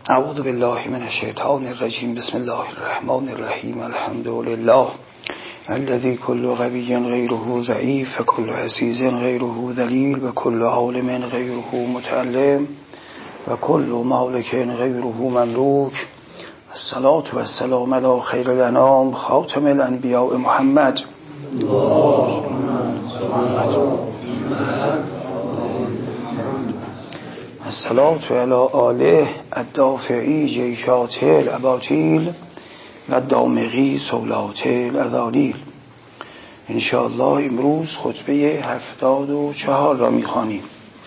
اعوذ بالله من الشیطان الرجیم. بسم الله الرحمن الرحیم. الحمد لله الذي كل قوي غيره ضعيف وكل عزيز غيره ذليل وكل عالم غيره متعلم وكل مالك غيره مملوك. الصلاة والسلام على خير الأنام خاتم الأنبياء محمد. الصلاة على آله الدافعی جیشات الاباطیل و دامغی سولات الاذالیل. انشاءالله امروز خطبه 74 را میخوانیم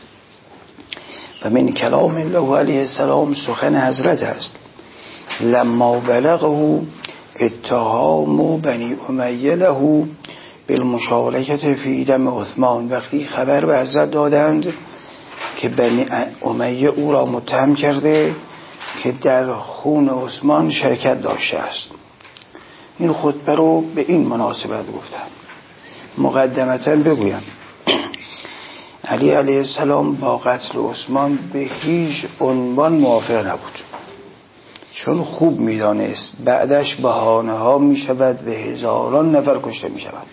و من کلام الله علیه السلام سخن حضرت است. لما بلغه اتهام بنی امیه له بالمشارکت فی دم عثمان، وقتی خبر به حضرت دادند که بنی امیه او را متهم کرده که در خون عثمان شرکت داشته است. این خطبه رو به این مناسبت گفتم. مقدمتاً بگویم علی علیه السلام با قتل عثمان به هیچ عنوان موافق نبود، چون خوب میدانست بعدش بهانه ها می شود و هزاران نفر کشته می شود.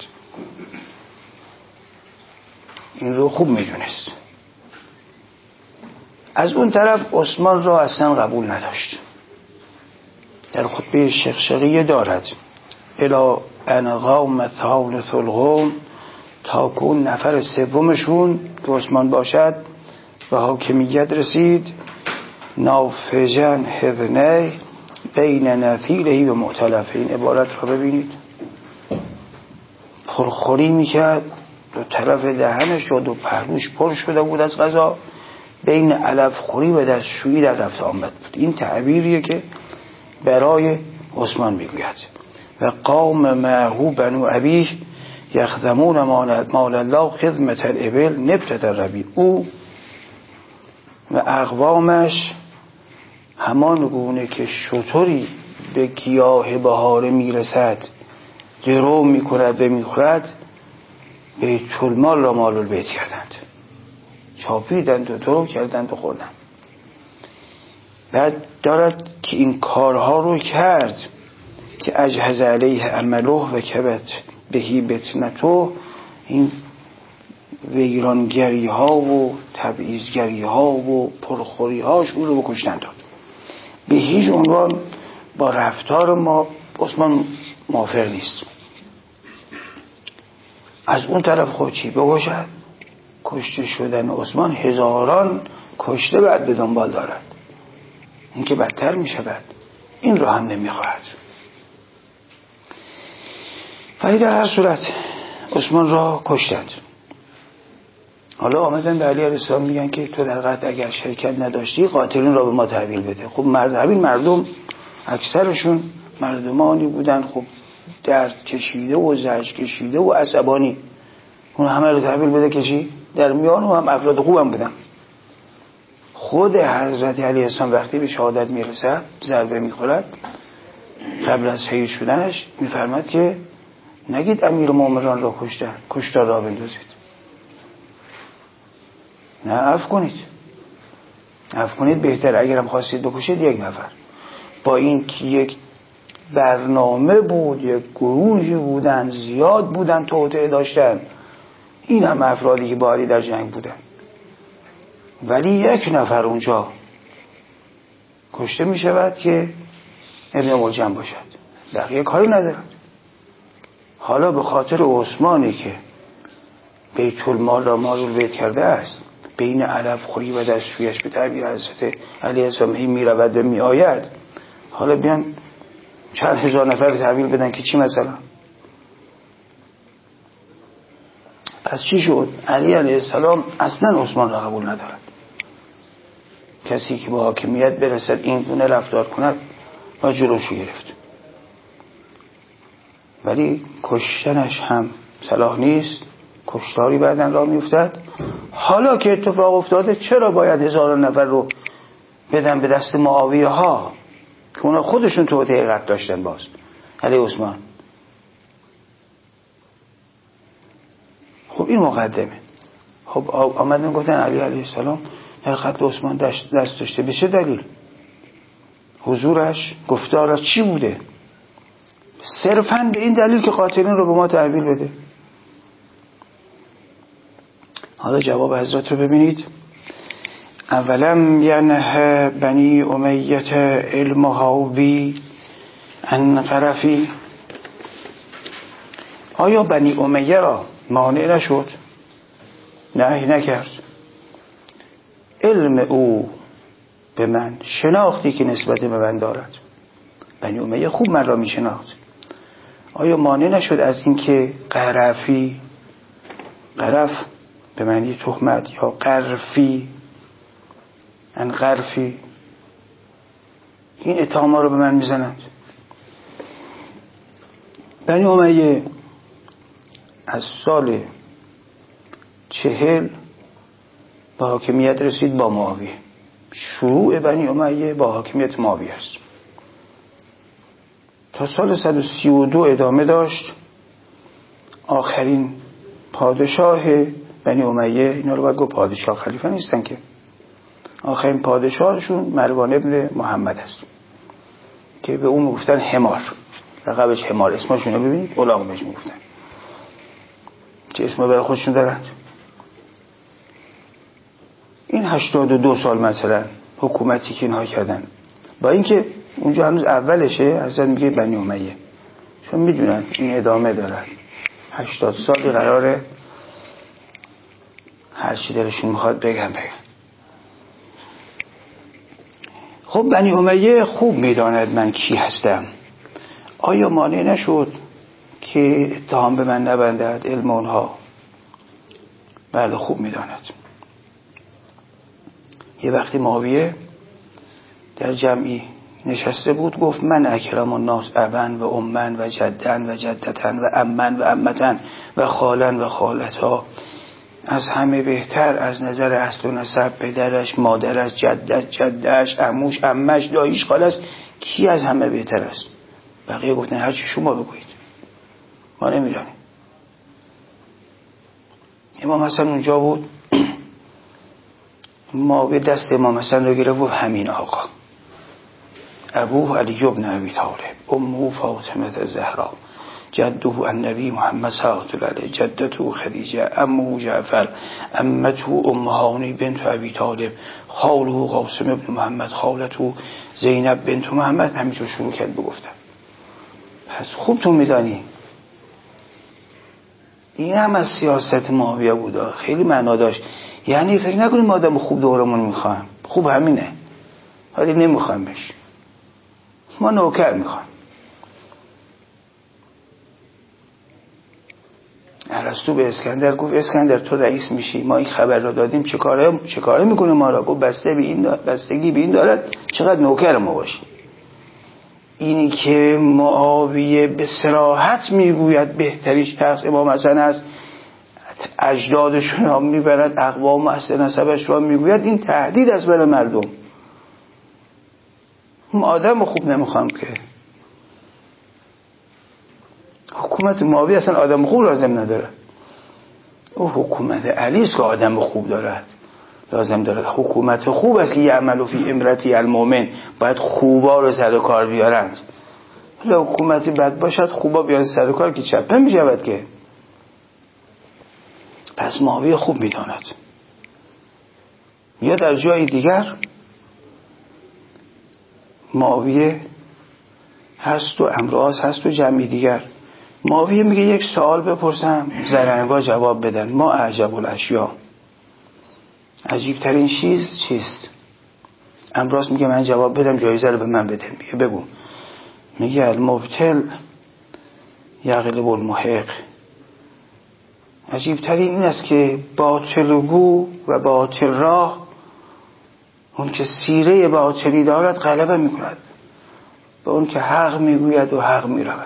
این رو خوب میدونست. از اون طرف عثمان را اصلا قبول نداشت. در خطبه شقشقیه دارد الی ان قام ثالث القوم، تا که اون نفر سومشون که عثمان باشد و حاکمیت رسید، نافجن هذنه بین نثیله و معتلفه. این عبارت را ببینید، پرخوری میکرد، دو طرف دهنش و دو پهلوش پر شده بود از غذا، بین علف خوری و دستشویی در رفت آمد بود. این تعبیریه که برای عثمان میگوید. و قام معه بنو ابیه یخدمون مال الله خدمت الابل نبتة الربیع. او و اقوامش همان گونه که شتری به گیاه بهاره میرسد درو میکند و میخورد، بیت المال را مال البیت کردند، چاپیدند و درو کردند و خوردند. بعد دارد که این کارها رو کرد که اجهز علیه عمله و کبت بهی بتنته. این ویرانگری ها و تبعیضگری ها و پرخوری هاش او رو بکشتن داد. به هیچ عنوان با رفتار ما عثمان موافق نیست. از اون طرف خود چی بگوشد؟ کشته شدن عثمان هزاران کشته بعد به دنبال دارد، این که بدتر می شود. این را هم نمی خواهد. ولی در هر صورت عثمان را کشتند. حالا آمدن به علی علیه السلام میگن که تو در قتل اگر شرکت نداشتی قاتلین را به ما تحویل بده. خب همین مردم اکثرشون مردمانی بودن خب درد کشیده و زجر کشیده و عصبانی، اون همه رو تحویل بده کشی در میان و هم افراد خوبم بودن. خود حضرت علیه السلام وقتی به شهادت میرسد، ضربه میخورد، قبل از شهید شدنش میفرماد که نگید امیر مومنان را کشتن، کشتار را بندازید، نه عفو کنید بهتر. اگرم خواستید بکشید یک نفر. با این که یک برنامه بود، یک گروهی بودن، زیاد بودن، توطئه داشتن، این هم افرادی که با علی در جنگ بودن، ولی یک نفر اونجا کشته می شود که ابن ملجم باشد، بقیه کاری ندارد. حالا به خاطر عثمانی که بیت المال را مال البیت کرده است، بین علف خوری و دستشویش به تعبیر حضرت علیه السلام می رود و می آید، حالا بیان چند هزار نفر تحویل بدن که چی مثلا؟ پس چی شد؟ علی علیه السلام اصلا عثمان را قبول ندارد. کسی که با حاکمیت برسد این گونه رفتار کند و جلوشو گرفت. ولی کشتنش هم صلاح نیست، کشتاری بعدن را میفتد. حالا که اتفاق افتاده چرا باید هزاران نفر رو بدن به دست معاویه ها که اونا خودشون توطئه قتل داشتن باز علی عثمان؟ خب این مقدمه. خب آمدن گفتن علی علیه السلام در قتل عثمان دست داشته. به چه دلیل؟ حضورش، گفتارش چی بوده؟ صرفاً به این دلیل که قاتلین رو به ما تحویل بده. حالا جواب حضرت رو ببینید. اولم ینه بنی امیت علمها بی عن غرفی. آیا بنی امیه را مانع نشد، نهی نکرد علم او به من، شناختی که نسبت به من دارد؟ بنی امیه خوب من را می شناخت. آیا مانع نشد از اینکه غرفی، غرف به معنی تهمت، یا غرفی ان غرفی، این اتهام رو به من میزنند؟ بنی امیه از سال 40 با حاکمیت رسید با معاویه. شروع بنی امیه با حاکمیت معاویه است. تا سال 132 ادامه داشت. آخرین پادشاه بنی امیه، اینا رو باید گفت پادشاه، خلیفه نیستن که، آخرین پادشاهشون مروان ابن محمد است که به اون میگفتن حمار، لقبش حمار. اسمشون رو ببینید، الاغ بهش میگفتن. چه اسم برای خودشون دارند. این 82 سال مثلا حکومتی که اینها کردن، با اینکه اونجا هنوز اولشه، حضرت میگه بنی امیه، چون میدونن این ادامه دارن. 80 سال قراره هر چی دلشون میخواد بگن. خب بنی امیه خوب میداند من کی هستم. آیا مانع نشد که اتهام به من نبندد علم اونها؟ بله خوب میداند. یه وقتی معاویه در جمعی نشسته بود، گفت من اکرم الناس ابن و امن و جدن و جدتن و امن و امتن و خالن و خالتا، از همه بهتر از نظر اصل و نسب، پدرش، مادرش، جدش، جدش، عموش، عمش، داییش، خالش، کی از همه بهتر است؟ بقیه گفتن هر چی شما بگویید، ما نمیدانیم. امام حسن اونجا بود. معاویه دست امام حسن رو گرفت و همین آقا، ابوه علی ابن ابی طالب، امه فاطمه الزهرا، جده النبی محمد صلی الله علیه، جدته خدیجه، عمه جعفر، عمته ام هانی بنت ابی طالب، خاله قاسم ابن محمد، خالته زینب بنت محمد. همینجور شروع کرد بگفتن. پس خوب تو میدانی این هم از سیاست معاویه بود، خیلی معنا داشت. یعنی فکر نکنیم ما آدم خوب دورمون میخوایم، خوب همینه، ولی نمیخوایمش، ما نوکر میخوایم. ارسطو به اسکندر گفت اسکندر تو رئیس میشی، ما این خبر را دادیم، چه کاره میکنه ما را؟ گفت بستگی به این دارد چقدر نوکر ما باشیم. اینی که معاویه به صراحت میگوید بهترین شخص امام حسن است، اجدادشون را میبرد، اقوام و اصل نسبش را میگوید، این تهدید است برای مردم. ما آدم خوب نمیخوام که. حکومت معاویه اصلا آدم خوب لازم نداره. او حکومت علی است که آدم خوب دارد لازم دارد. حکومت خوب است که یعمل فی امرتی المؤمن، باید خوبا رو سر کار بیارند. ولی حکومتی بد باشد خوبا بیارن سر کار که چپه میشود که. پس معاویه خوب میداند. یا در جای دیگر معاویه هست و امراض هست و جمعی دیگر. معاویه میگه یک سوال بپرسم زرنگا جواب بدن، ما اعجب الاشیا، عجیبترین چیز چیست؟ امراض میگه من جواب بدم جایزه رو به من بده. میگه بگو. میگه المبتل یغلب المحق. عجیبترین این است که باطلگو و باطل راه، اون که سیره باطلی دارد غلبه میکند به اون که حق میگوید و حق میرود.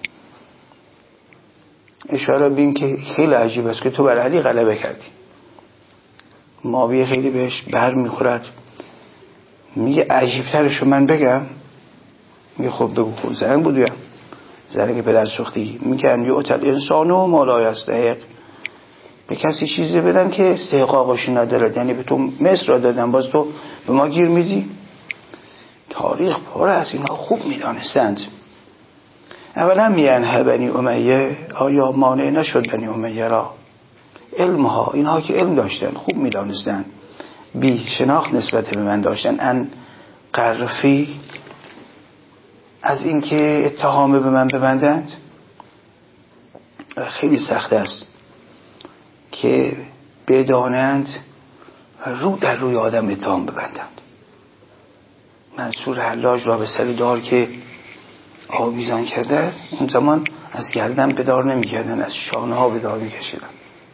اشاره به این که خیلی عجیب است که تو بر علی غلبه کردی. معاویه خیلی بهش بر میخورد. میگه عجیبترشو من بگم؟ میگه خب بگو. خب زرنگ بودیم، زرنگ پدر سوختگی. میگه ان یؤتل انسانو ما لا یستحق، به کسی چیزی بدن که استحقاقش نداره. یعنی به تو مصر را دادن، باز تو به ما گیر میدی. تاریخ پر از اینا خوب میدانستند. اولا میگن بنی امیه، آیا مانع نشد بنی امیه را علمها، اینها که علم داشتن خوب میدانستند، بی شناخت نسبت به من داشتن، ان قرفی، از اینکه اتهام به من ببندند. خیلی سخت است که بدانند رو در روی آدم اتهام ببندند. منصور حلاج را به سر دار که آویزان کرده، اون زمان از گردن به دار نمی کردن، از شانه ها به دار می کشیدن.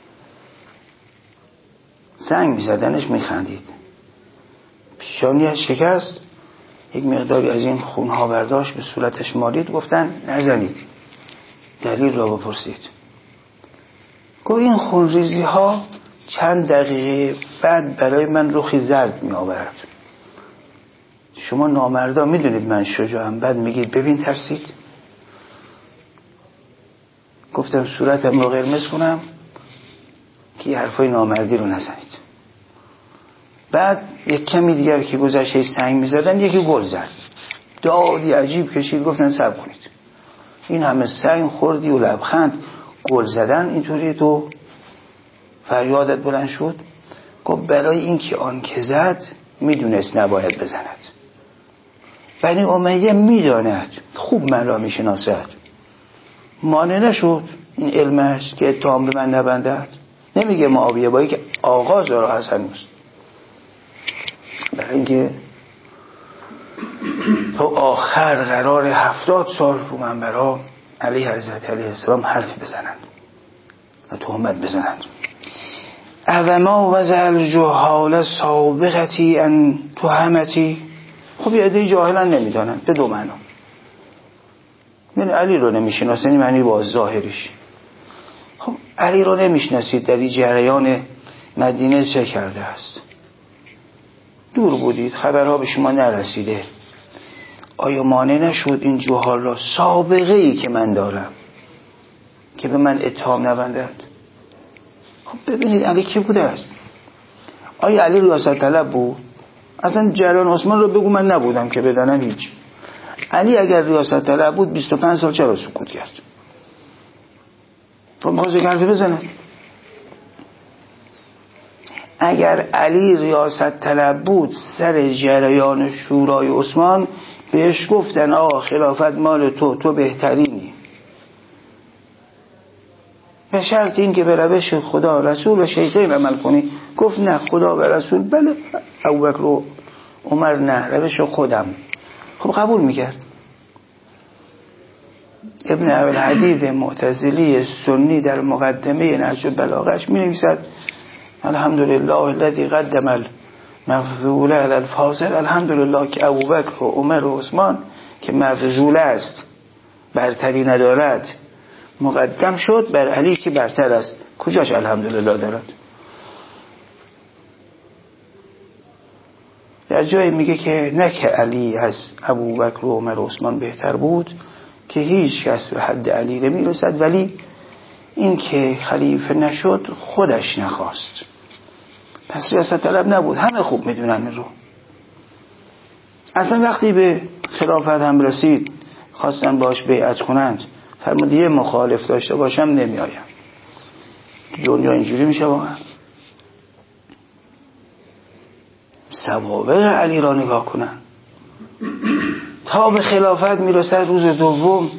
زنگ می زدنش می خندید. پیشانیش شکست، یک مقداری از این خونها برداشت به صورتش مالید، گفتن نزنید، دلیل را بپرسید. گفت این خونریزی ها چند دقیقه بعد برای من رخی زرد می آورد. شما نامردا می دونید من شجاعم، بعد میگید ببین ترسید. گفتم صورتم رو قرمز کنم که یه حرفای نامردی رو نزنید. بعد یک کمی دیگر که گذشته سنگ می زدن، یکی گل زد، دادی عجیب کشید. گفتن صبر کنید، این همه سنگ خوردی و لبخند، گل زدن اینطوری تو فریادت بلند شد. گفت برای این که آن که زد میدونست نباید بزند. بنی امیه میداند، خوب من را میشناسد، مانع نشد این علمش که اتهام به من نبندد. نمیگه معاویه بایی که آغاز را از هنوز، برای اینکه تو آخر قرار 70 سال رو منبرها علیه حضرت علیه السلام حرف بزنند و تهمت بزنند. اوما وضع الجهال سابقتی ان تهمتی. خب یه عده جاهلن نمیدانن به دو معنا. من علی رو نمیشناسن، معنی با ظاهریش. خب علی رو نمیشناسید، در این جریان مدینه چه کرده است؟ دور بودید، خبرها به شما نرسیده. آیا مانع نشد این جهال را سابقه ای که من دارم که به من اتهام نبندند؟ خب ببینید علی کی بوده است؟ آیا علی ریاست طلب بود؟ اصلا جریان عثمان رو بگو من نبودم که بدانم هیچ. علی اگر ریاست طلب بود 25 سال چرا سکوت کرد؟ خب میخواست یک حرفی بزنه. اگر علی ریاست طلب بود سر جریان شورای عثمان بهش گفتن آقا خلافت مال تو بهترینی، به شرط این که به روش خدا رسول و شیخین عمل کنی. گفت نه، خدا و رسول بله، ابوبکر و عمر نه، روش خودم. خب قبول میکرد. ابن ابوالحدید معتزلی سنی در مقدمه نهج البلاغه‌اش می نویسد الحمدلله الذی قدم المفضول علی الفاضل. الحمدلله که ابوبکر و عمر و عثمان که مفضول است، برتری ندارد، مقدم شد بر علی که برتر است. کجاش الحمدلله دارد؟ در جایی میگه که نه که علی از ابوبکر و عمر و عثمان بهتر بود، که هیچ کس به حد علی نمیرسد، ولی این که خلیفه نشد خودش نخواست، پس ریاست طلب نبود. همه خوب میدونن این رو. اصلا وقتی به خلافت هم رسید خواستن باش بیعت کنند، فرمود یه مخالف داشته باشم نمیایم. دنیا اینجوری میشه واقعا. سوابق علی را نگاه کنن تا به خلافت میرسد. روز دوم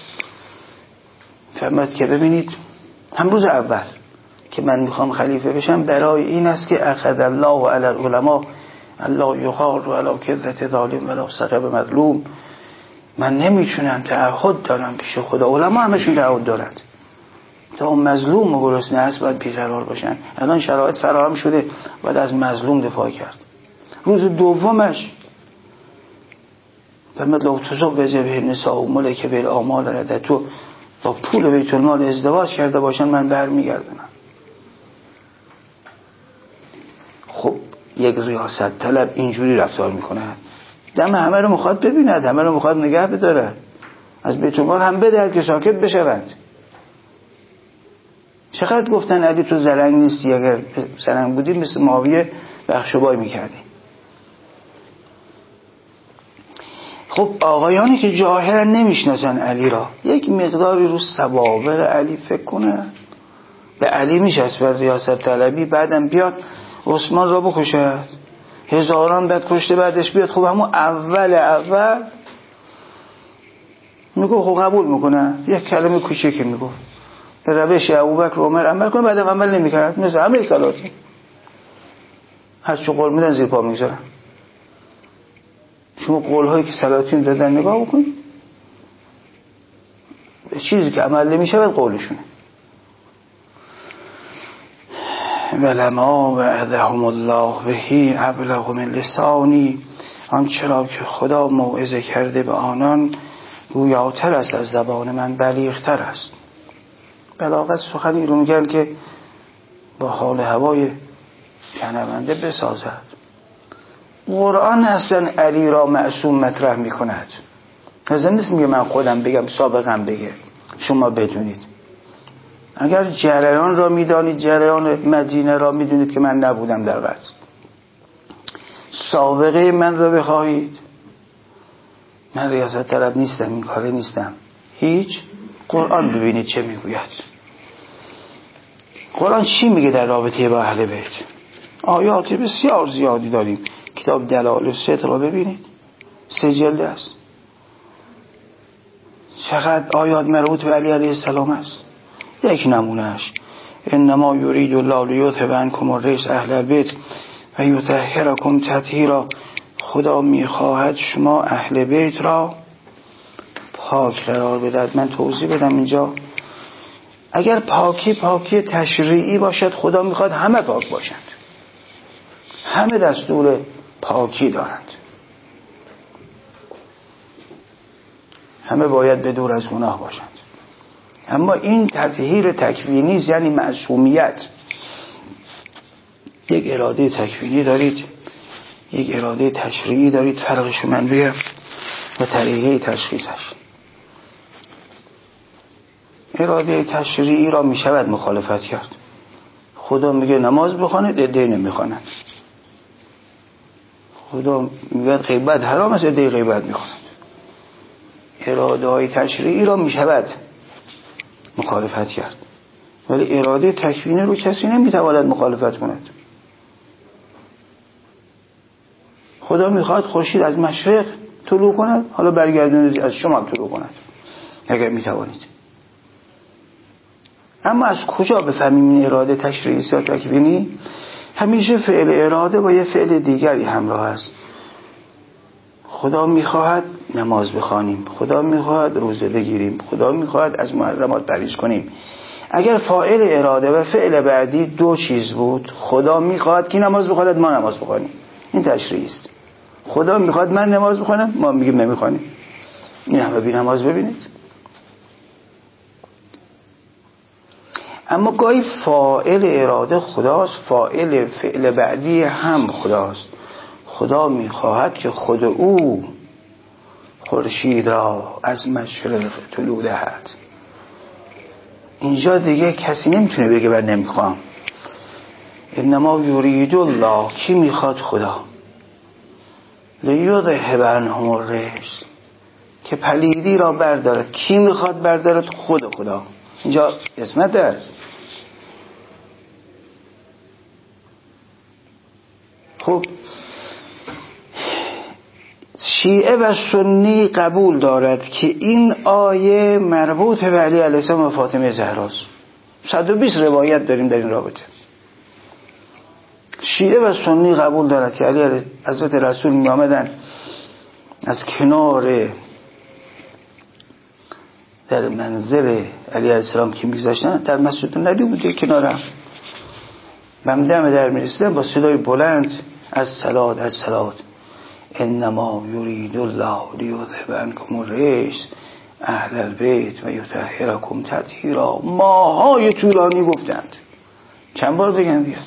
فرمود که ببینید، هم روز اول که من میخوام خلیفه بشم برای این است که اخذ الله علی العلماء الله یغار علی کذة ظالم ولا ثقب مظلوم. من نمیتونم تعهد دارم پیش خدا، علما همشون تعهد دارند، تا مظلوم و گرسنه است باید بیقرار باشن. الان شرایط فراهم شده، باید از مظلوم دفاع کرد. روز دومش فرمود لو تزوج به النساء ملک بالآمال ردتو، با پول بیت المال ازدواج کرده باشن من برمیگردونم. خب یک ریاست طلب اینجوری رفتار میکنه، دم همه رو میخواد ببیند، همه رو میخواد نگه بداره، از بیت المال هم بدهد که ساکت بشوند. چقدر گفتن علی تو زرنگ نیستی، اگر زرنگ بودی مثل معاویه بخشوبای میکردی. خب آقایانی که جاهلن نمیشناسن علی را، یک مقداری رو سوابق علی فکر کنه. به علی میشسبد ریاست طلبی، بعدم بیاد عثمان را بکشد، هزاران بعد کشته بعدش بیاد. خب همون اول میگو خب قبول میکنه، یک کلمه کوچیکی میگو به روش ابوبکر و عمر عمل کنه، بعدم عمل نمیکرد، مثل همه سلاطین هر چه قول میدن زیر پا میذارن. شما قولهایی که سلاطین دادن نگاه بکنید، چیزی که عمل نمیشه باید قولشونه. ولما وعدهم الله بهی ابلغ من لسانی، آنچرا که خدا موعظه کرده به آنان گویاتر است از زبان من، بلیغتر است. بلاغت سخنی رو میگن که با حال هوای شنونده بسازد. قرآن اصلا علی را معصوم مطرح میکند، لازم نیست میگه من خودم بگم، سابقم بگه، شما بدونید. اگر جریان را میدانید، جریان مدینه را میدونید که من نبودم در قصد، سابقه من را بخواهید، من ریاست طلب نیستم، این کاره نیستم، هیچ. قرآن ببینید چه میگوید. قرآن چی میگه در رابطه با اهل بیت؟ آیات بسیار زیادی داریم. کتاب دلائل الصدق را ببینید، 3 جلد است. چقدر آیات مربوط به علی علیه السلام است. یک نمونهش انما یرید الله لیذهب عنکم الرجس اهل البیت و یطهرکم تطهیرا، خدا میخواهد شما اهل بیت را پاک قرار بدهد. من توضیح بدم اینجا. اگر پاکی تشریعی باشد، خدا میخواد همه پاک باشند، همه دستور پاکی دارند، همه باید به دور از گناه باشند. اما این تطهیر تکوینی یعنی معصومیت. یک اراده تکوینی دارید، یک اراده تشریعی دارید، فرقش من بگم و طریقه تشخیصش. اراده تشریعی را می شود مخالفت کرد. خدا میگه نماز بخوانید، عده‌ای نمیخوانند. خدا میگه غیبت حرام است، عده‌ای غیبت میخوانند. اراده های تشریعی را می شود مخالفت کرد، ولی اراده تکوینی رو کسی نمیتواند مخالفت کند. خدا میخواد خورشید از مشرق طلوع کند، حالا برگردونید از شمال طلوع کند اگر میتوانید. اما از کجا بفهمیم این اراده تشریعی یا تکوینی؟ همیشه فعل اراده با یه فعل دیگری همراه است. خدا میخواهد نماز بخوانیم، خدا میخواهد روزه بگیریم، خدا میخواهد از محرمات پرهیز کنیم. اگر فاعل اراده و فعل بعدی 2 چیز بود، خدا میخواهد که نماز بخواند، ما نماز بخوانیم، این تشریعی است. خدا میخواد من نماز بخوانم، ما میگیم نمیخوانیم. این همه بی نماز ببینید. اما گاهی فاعل اراده خداست، فاعل فعل بعدی هم خداست. خدا میخواهد که خود او خورشید را از مشرق طلوع دهد. اینجا دیگه کسی نمیتونه بگه من نمیخوام. انما یرید الله، کی میخواد؟ خدا. لیذهب عنهم الرجس، که پلیدی را بردارد. کی میخواد بردارد؟ خدا. اینجا اسمت است. خب شیعه و سنی قبول دارد که این آیه مربوط به علی علیه السلام و فاطمه زهراست. 120 روایت داریم در این رابطه. شیعه و سنی قبول دارد که علی حضرت رسول می آمدن از کنار در منزل علی علیه السلام که میگذاشتن، در مسجد نبی بوده کنارم، بمدم در میرسیدن با صدای بلند از صلات انما یرید الله لیذهب عنکم الرجس اهل البیت و یطهرکم تطهیرا. ماهای طولانی گفتند، چند بار بگن دیگه.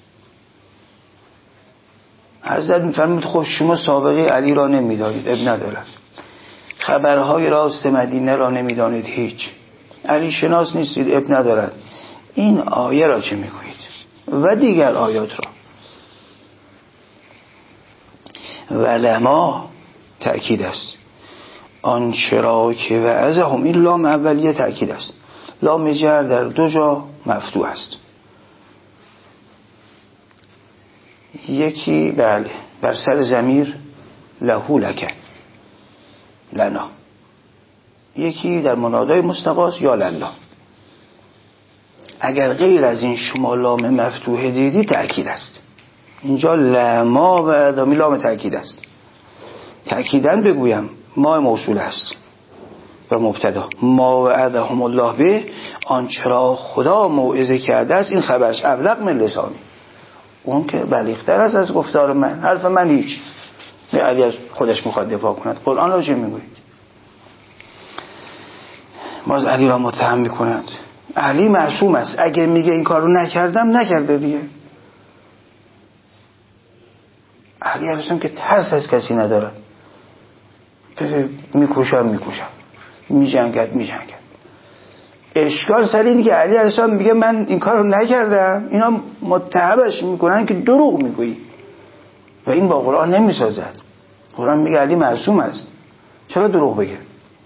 حضرت میفرمود خب شما سابقه علی را نمیدانید، اب ندارد. خبرهای راست مدینه را نمیدانید، هیچ. علی شناس نیستید، اب ندارد. این آیه را چه میگویید؟ و دیگر آیات را. ولما تأکید است، آنچه را که وعظهم، این لام اولیه تأکید است، لام جر در دو جا مفتوح است. یکی بله بر سر ضمیر لهو لکه لنا، یکی در منادای مستقاس یا لله. اگر غیر از این شما لام مفتوح دیدی تأکید است. اینجا لما و ادامی لام تأکید است. تأکیداً بگویم ما موصول است و مبتدا، ما وعدهم الله به، آنچه را خدا موعظه کرده است، این خبرش ابلغ من لسانی، اون که بلیغ‌تر است از گفتار من. حرف من هیچ نه، علی از خودش میخواد دفاع کند. قرآن را چه میگوید؟ باز علی را متهم میکنند. علی معصوم است، اگه میگه این کارو نکردم نکرده دیگه. علی هستم که ترس از کسی نداره، میکشم میجنگد. اشکال سر اینه که علی علیه السلام میگه من این کارو نکردم، اینا متهمش میکنن که دروغ میگویی و این با قرآن نمیسازد. قرآن میگه علی معصوم است، چرا دروغ بگه؟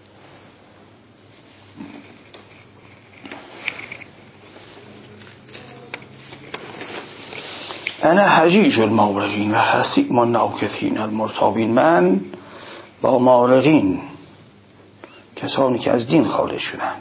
انا حجیج المارقین و حسیم الناکثین المرتابین، من با مارقین، کسانی که از دین خارج شدند،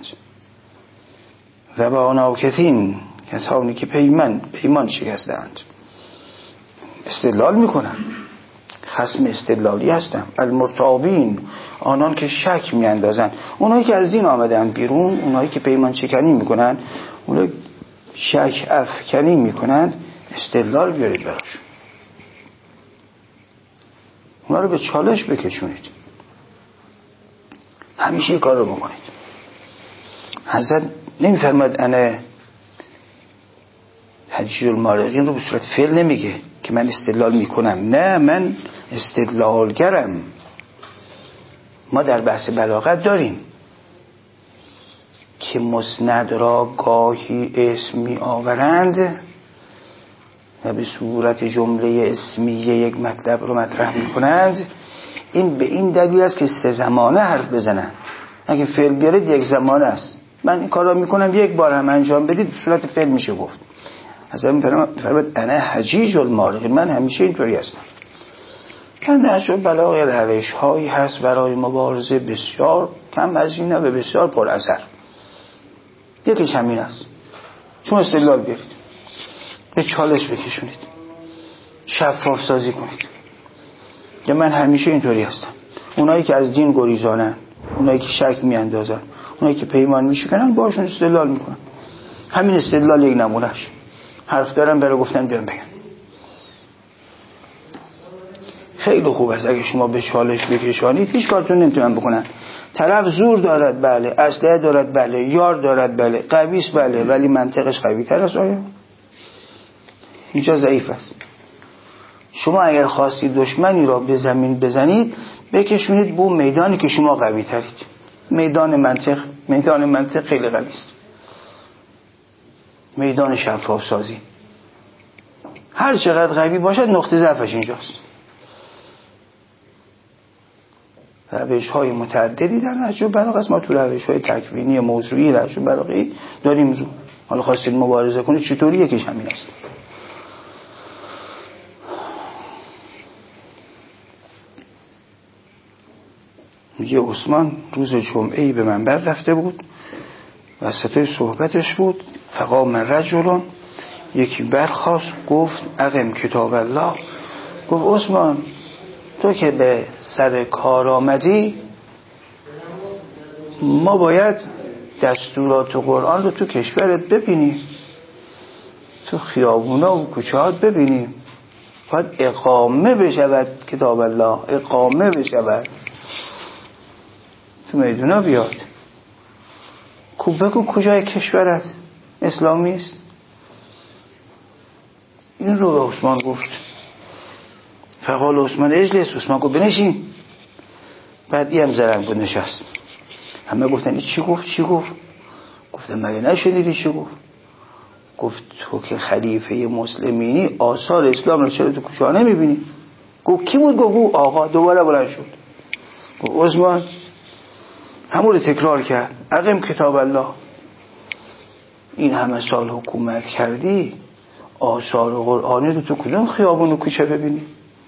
و با ناکثین، کسانی که پیمان شکستند، استدلال میکنن، خصم استدلالی هستن. المرتابین، آنان که شک میاندازن، اونایی که از دین آمدن بیرون، اونایی که پیمان شکنی میکنن، اونایی شک افکنی میکنند، استدلال بیارید براشون، اونا رو به چالش بکشونید. همیشه این کار رو بکنید. حضرت نمیفرماد انا حجیج المارقین رو به صورت فعل نمیگه که من استدلال میکنم، نه، من استدلالگرم. ما در بحث بلاغت داریم که مسند را گاهی اسم می آورند و به صورت جمله اسمیه یک مطلب رو مطرح می کنند. این به این دلیل است که سه زمانه حرف بزنن. اگه فعل بیارید یک زمانه است، من این کار را می کنم یک بار هم انجام بدید، به صورت فعل میشه گفت. حضرت میفرماد انا حجیج المارقین، من همیشه اینطوری هستم. نهج البلاغه روش هایی هست برای مبارزه بسیار کم هزینه و بسیار پر اثر. یکیش همین است، چون استدلال بیارید، به چالش بکشونید، شفاف سازی کنید که من همیشه اینطوری هستم. اونایی که از دین گریزانن، اونایی که شک میاندازن، اونایی که پیمان میشکنن، باشون استدلال میکنن. همین استدلال یک نمونهش. حرف دارم برای گفتن بیان بگن. خیلی خوب است اگه شما به چالش بکشانید، هیچ کارتون نمیتونن بکنن. طرف زور دارد بله، اسلحه دارد بله، یار دارد بله، قوی است بله، ولی منطقش قوی تر است. آیا اینجا ضعیف است. شما اگر خواستید دشمنی را به زمین بزنید، بکشونید به میدانی که شما قوی ترید. میدان منطق خیلی قوی است. میدان شفاف سازی هر چقدر قوی باشد، نقطه ضعفش اینجاست. روش های متعددی در نهج البلاغه است. ما تو روش های تکوینی موضوعی نهج البلاغه داریم رو. حالا خواستید مبارزه کنید چطوری؟ یکیش همین است. میگه عثمان روز جمعه‌ای به منبر رفته بود، وسط صحبتش بود، فقام رجل، یکی برخاست گفت اقم کتاب الله. گفت عثمان تو که به سر کار آمدی، ما باید دستورات قرآن رو تو کشورت ببینیم، تو خیابونا و کوچه‌هات ببینیم. باید اقامه بشود کتاب الله، اقامه بشود، تو میدونا بیاد. بگو کجای کشورت اسلامی است؟ این رو به عثمان گفت. فقال عثمان اجلس، عثمان گفت بنشین. بعدی هم زرنگ بود نشست. همه گفتن این چی گفت؟ گفتن مگه نشنیدی چی گفت؟ گفت تو که خلیفه مسلمینی، آثار اسلام رو چرا تو کوچه نمیبینی؟ گفت کی بود؟ گفت آقا. دوباره بلند شد گفت عثمان همون رو تکرار کرد. اقیم کتاب الله. این همه سال حکومت کردی، آثار قرآنی رو تو کدوم خیابون و کوچه ببینی؟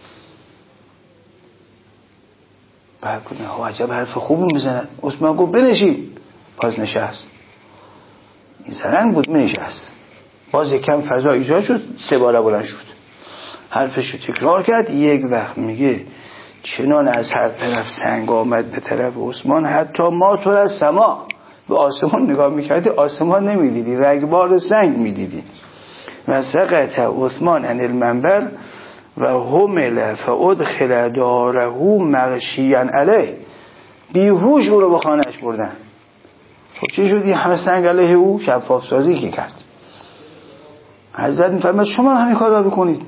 بعد گفتن عجب حرف خوبی میزنن. عثمان گفت بنشین. باز نشست. این زرنگ بود، نشست. باز یکم فضا ایجاد شد، 3 بار بلند شد، حرفش رو تکرار کرد. یک وقت میگه چنان از هر طرف سنگ آمد به طرف عثمان، حتی ما تو از سما به آسمان نگاه میکردی، آسمان نمیدیدی، رگبار سنگ میدیدی. و سقط عثمان عن المنبر و همل فادخل داره مغشیا علیه. بیهوش او رو به خانهش بردن. خب چی شد؟ همه سنگ علیه او شفاف سازی که کرد. حضرت میفرماید شما همین کار را بکنید.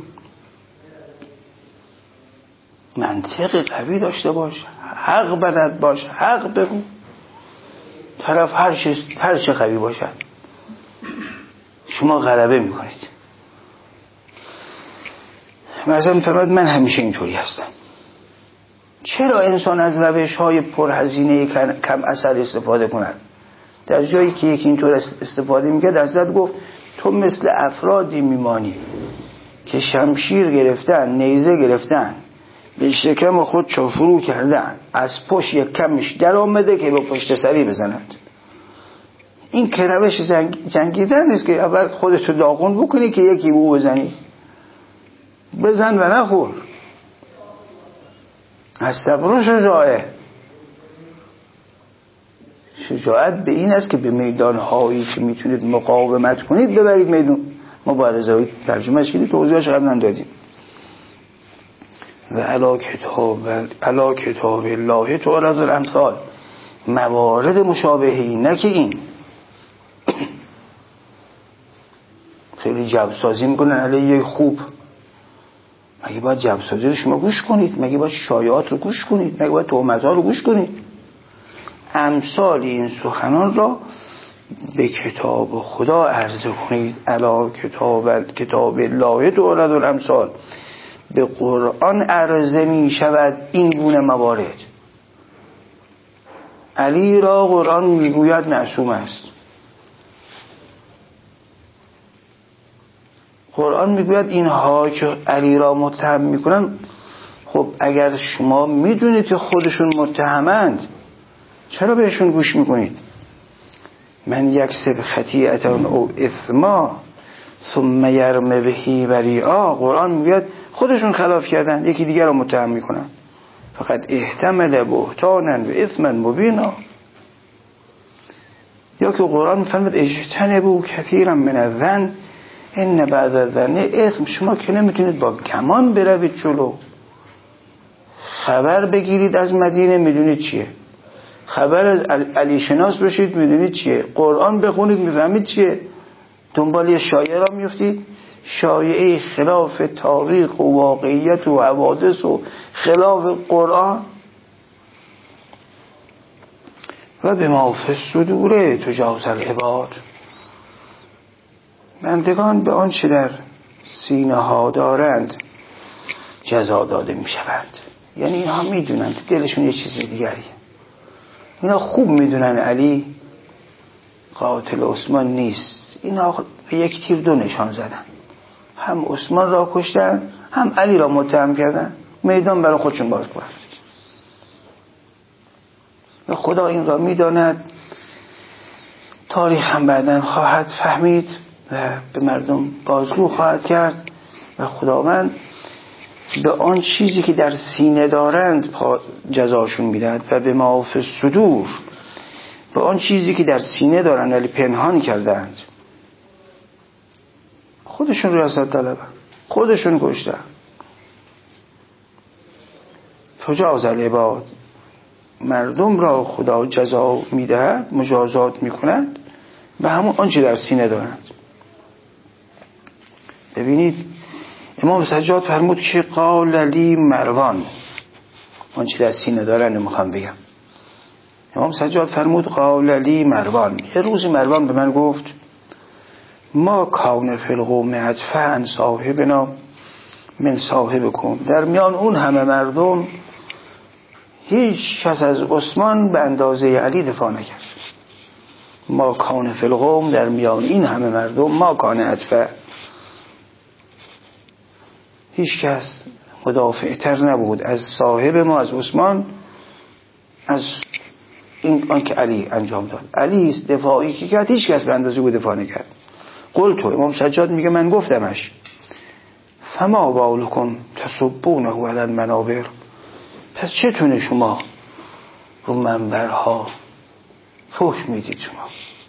منطق قوی داشته باش، حق بلد باش، حق بگو. طرف هر چه قوی باشد شما غلبه میکنید. مثلا میفرماید من همیشه اینطوری هستم. چرا انسان از روش های پرهزینه کم اثر استفاده کند؟ در جایی که یکی اینطور استفاده میکرد، حضرت گفت تو مثل افرادی میمانی که شمشیر گرفتن، نیزه گرفتن، به شکم خود چافرو کردن، از پشت یک کمش در آمده که به پشت سری بزند. این که روش جنگیدن نیست که اول خودتو داغون بکنی که یکی بو بزنی. بزن و نخور. الصبر شجاعه. شجاعت به این است که به میدانهایی که میتونید مقاومت کنید ببرید میدون. مبارزه رو ترجمه شدید، توضیحش قبلا دادیم. و علا کتاب الله تعرض الامثال. موارد مشابهی، نه که این خیلی جبسازی میکنن علیه خوب. مگه باید جبسازی رو شما گوش کنید؟ مگه باید شایعات رو گوش کنید؟ مگه باید تهمت‌ها رو گوش کنید؟ امثال این سخنان را به کتاب خدا عرضه کنید. علا کتاب الله تعرض الامثال. به قرآن عرضه می شود این گونه موارد. علی را قرآن میگوید معصوم است. قرآن میگوید اینها که علی را متهم میکنن، خب اگر شما میدونید که خودشون متهمند چرا بهشون گوش میکنید؟ من یکسب خطیئة او اثما ثم یرم بهی بریئا. قرآن میگوید خودشون خلاف کردن، یکی دیگر رو متهم میکنن. فقط احتمل بهتانا و اثما مبینا. یا که قرآن میفرماید اجتنبوا کثیرا من الظن ان بعض الظن اثم. شما که نمیتونید با گمان بروید جلو. خبر بگیرید از مدینه میدونید چیه، خبر از علی شناس بشید میدونید چیه، قرآن بخونید میفهمید چیه. دنبال یه شایعه را میفتید، شایعه خلاف تاریخ و واقعیت و حوادث و خلاف قرآن. و به ما فی الصدور تجاوز العباد. بندگان به آنچه در سینه ها دارند جزا داده می شوند. یعنی اینها میدونن تو دلشون یه چیز دیگری. اینا خوب میدونن علی قاتل عثمان نیست. اینا به یک تیر 2 نشان زدن، هم عثمان را کشتن هم علی را متهم کردن، میدان برای خودشون باز کردن. و خدا این را میداند، تاریخ هم بعداً خواهد فهمید و به مردم بازگو خواهد کرد. و خداوند به آن چیزی که در سینه دارند جزاشون میدهد. و به ما فی الصدور، به آن چیزی که در سینه دارند ولی پنهان کردند. خودشون ریاست طلبن، خودشون کشتن. تجاوز العباد. مردم را خدا جزا میدهد، مجازات میکند و همون آنچه در سینه دارند. ببینید امام سجاد فرمود که قال لی مروان، آنچه در سینه دارند میخوام بگم. امام سجاد فرمود قال لی مروان. یه روزی مروان به من گفت ما کان فی القوم ادفع صاحبنا من صاحبکم. در میان اون همه مردم هیچ کس از عثمان به اندازه علی دفاع نکرد. ما کان فی القوم، در میان این همه مردم ما کان ادفع، هیچ کس مدافع تر نبود از صاحب ما، از عثمان، از این آنکه علی انجام داد. علی دفاعی که کرد هیچ کس به اندازه او دفاع نکرد. قلت، امام سجاد میگه من گفتمش فما بالکم تسبونه علی المنابر، پس چتونه شما رو منبرها فحش میدید؟ شما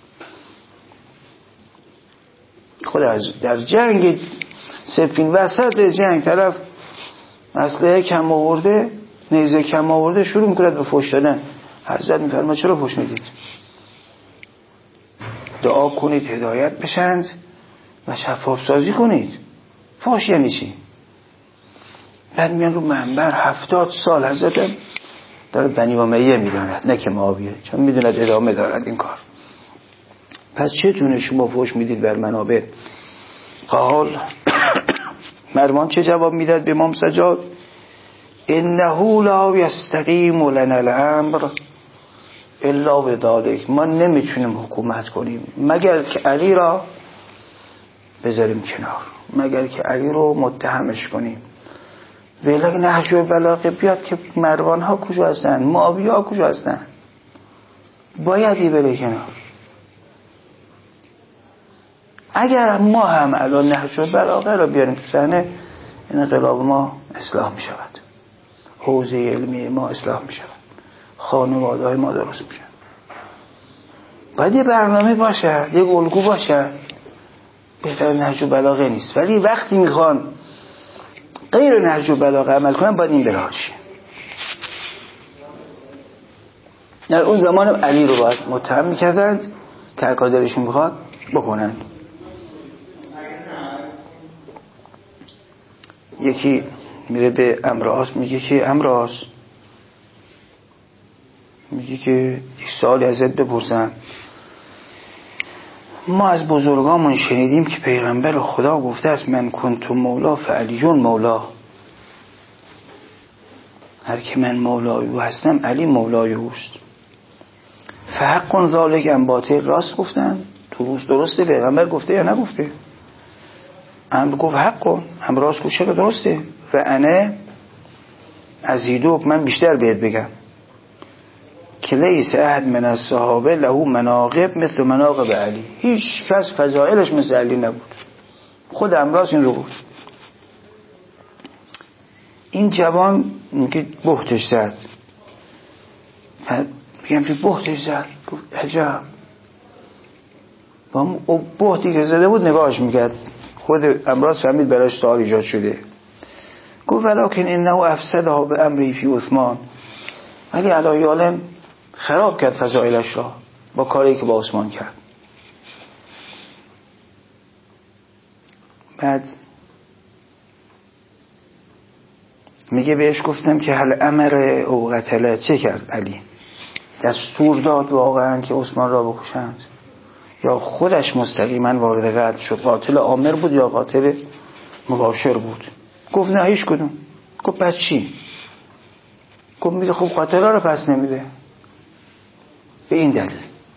خود از در جنگ سفین وسط جنگ طرف اسلحه کم آورده، نیزه کم آورده، شروع میکنه به فحش دادن. حضرت میفرماید چرا فحش میدید؟ دعا کنید هدایت بشند و شفاف سازی کنید. فحش یعنی چی؟ بعد میان رو منبر 70 سال حضرت داره بنی امیه میداند، نه که معاویه، چون میدوند ادامه دارد این کار. پس چتونه شما فحش میدید بر منابر؟ قال مروان چه جواب میداد به امام سجاد؟ انه لا یستقیم لنا الامر الا بذلک، ما نمیتونیم حکومت کنیم مگر که علی را بذاریم کنار، مگر که علی رو متهمش کنیم. ولی نهج البلاغه بیاد که مروان ها کجا هستن، معاویه ها کجا هستن، بایدی بره کنار. اگر ما هم الان نهج البلاغه را بیاریم تو صحنه، انقلاب ما اصلاح می شود، حوزه علمی ما اصلاح می شود، خانواده های ما درست می شود. باید یه برنامه باشه، یه الگو باشه. بهتر از نهج البلاغه نیست، ولی وقتی میخوان غیر نهج البلاغه عمل کنن باید این براش. در اون زمان علی رو باید متهم میکردند که هر کار دلشون بخواد بکنن. یکی میره به امراس میگه که امراس، میگه که یک سوالی ازت بپرسم، ما از بزرگامون شنیدیم که پیغمبر خدا گفته است من کنت مولا فعلیون مولا، هر که من مولای او هستم علی مولای اوست. فحق ذالک ام باطل، راست گفتن؟ درسته پیغمبر گفته یا نگفته؟ امر گفت حق، هم راست گفت چرا درسته. و انا ازیدو، من بیشتر بهت بگم که لیس احد من الصحابه له مناقب مثل مناقب علی، هیچ کس فضائلش مثل علی نبود. خود امراس این رو بود. این جوان میگه بهتش زد، میگم که بهتش زد، عجب. با بهتی که زده بود نگاهش میکرد، خود امراس فهمید براش سوال ایجاد شده. گفت ولکن انه افسدها به امری فی عثمان، ولی علی عالم خراب کرد فضائلش را با کاری که با عثمان کرد. بعد میگه بهش گفتم که هل امر او قتله، چه کرد علی؟ دستور داد واقعا که عثمان را بکشند یا خودش مستقیما وارد قتل شد؟ قاتل آمر بود یا قاتل مباشر بود؟ گفت نه هیچ کدوم. گفت بعد چی؟ گفت میگه خب قاتل ها رو پس نمیده به این دلیل.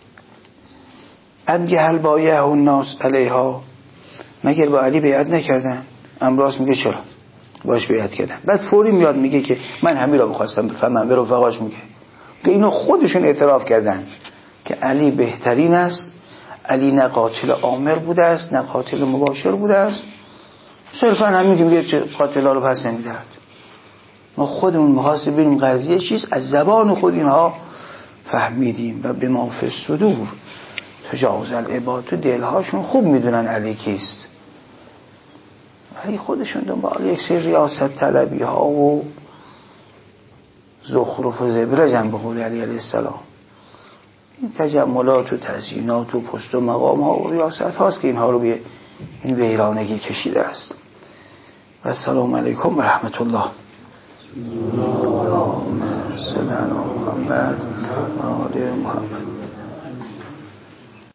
میگه هل بایعه الناس علیها، مگر با علی بیعت نکردن؟ امراس میگه چرا باش بیعت کردن. بعد فوری میاد میگه که من همین را بخواستم بفهمم. به رفقاش میگه که اینو خودشون اعتراف کردن که علی بهترین است، علی نه قاتل آمر بوده است نه قاتل مباشر بوده است، صرفا همین که میگه چه قاتل ها رو پس نمیدهد. ما خودمون می‌خواستیم ببینیم قضیه چیز، از زبان خود اینها فهمیدیم و به ما فی الصدور تجاوز العباد، تو دلهاشون خوب میدونن علی کیست، ولی خودشون دنبال یک سری ریاست طلبی ها و زخرف و زبرجن به قول علی علیه السلام. این تجملات و تزیینات و پست و مقام ها و ریاست هاست که اینها رو به این ویرانگی کشیده است. و السلام علیکم و رحمت الله. اللهم صل علی محمد و آل محمد.